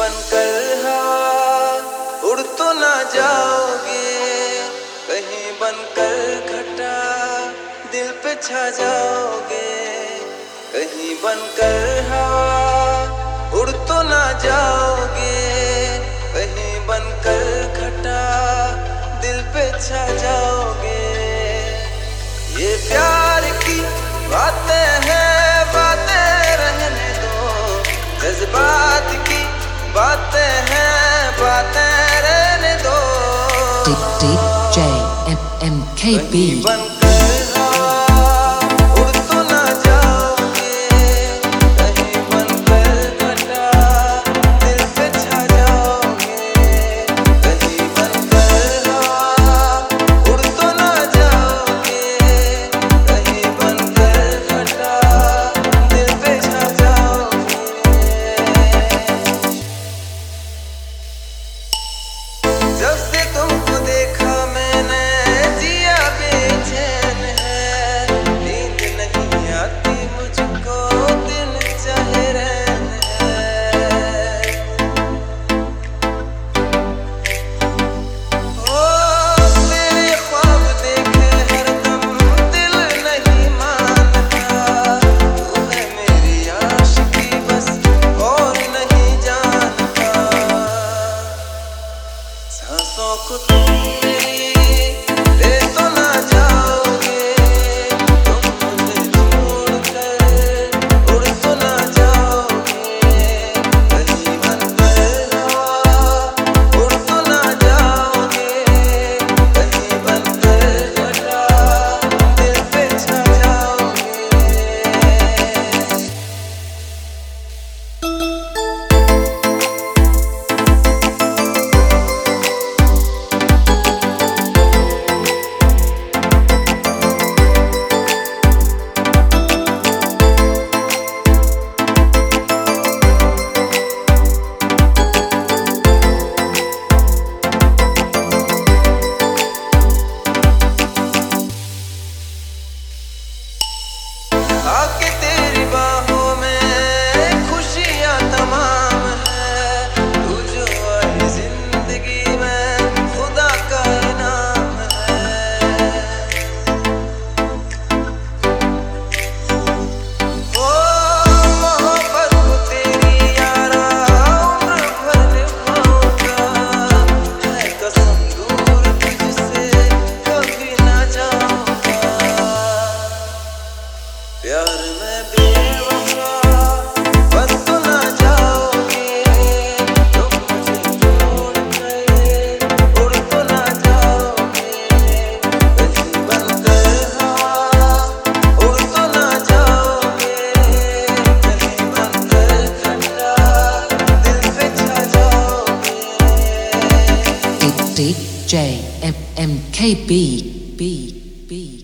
बनकर हवा उड़ तो ना जाओगे, कहीं बनकर घटा दिल पे छा जाओगे। कहीं बनकर हवा उड़ तो ना जाओगे, कहीं बनकर घटा दिल पे छा जाओगे। ये प्यार की बातें हैं, बातें रहने दो, जज्बात की बातें हैं, बातें रहने दो। DJ MKB जब से तुमको देखा मैंने जिया बेचैन है, नींद नहीं आती मुझको, दिन चाहे रहन है। ओ तेरे ख्वाब देखे हरदम दिल नहीं मानता, तू है मेरी आशिकी बस और नहीं जानता। सांसों को तुम ले तो ना जाओगे, तुम मुझे छोड़ कर उड़ तो ना जाओगे। कहीं बनकर हवा उड़ तो ना जाओगे, कहीं बनकर घटा दिल पे छा जाओगे। आके तेरी बाहों में खुशियाँ तमाम है, तू जो आई जिंदगी में खुदा का इनाम है। ओ मोहब्बत को तेरी यारा उम्र भर निभाऊंगा, है कसम दूर तुझसे कभी ना जाऊंगा। प्यार में बेवफा बन तो ना जाओगे, तुम मुझे छोड़ कर उड़ तो ना जाओगे। कहीं बनकर हवा उड़ तो ना जाओगे, कहीं बनकर घटा दिल पे छा जाओगे। DJ MKB